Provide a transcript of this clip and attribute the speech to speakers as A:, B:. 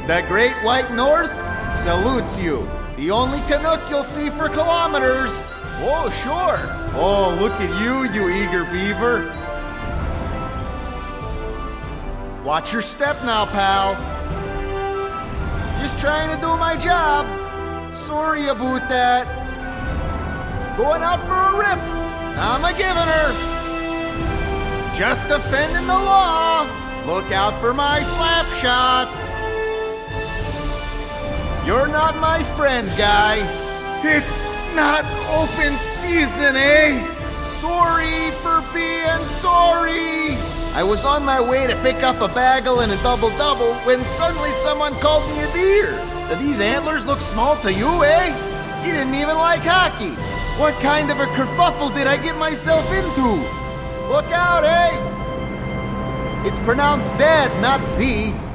A: The Great White North salutes you. The only Canuck you'll see for kilometers.
B: Oh, sure.
A: Oh, look at you, you eager beaver. Watch your step now, pal. Just trying to do my job. Sorry about that. Going out for a rip. I'm a giving her. Just defending the law. Look out for my slap shot. You're not my friend, guy. It's not open season, eh? Sorry for being sorry. I was on my way to pick up a bagel and a double-double when suddenly someone called me a deer. Do these antlers look small to you, eh? You didn't even like hockey. What kind of a kerfuffle did I get myself into? Look out, eh? It's pronounced Zed, not Z.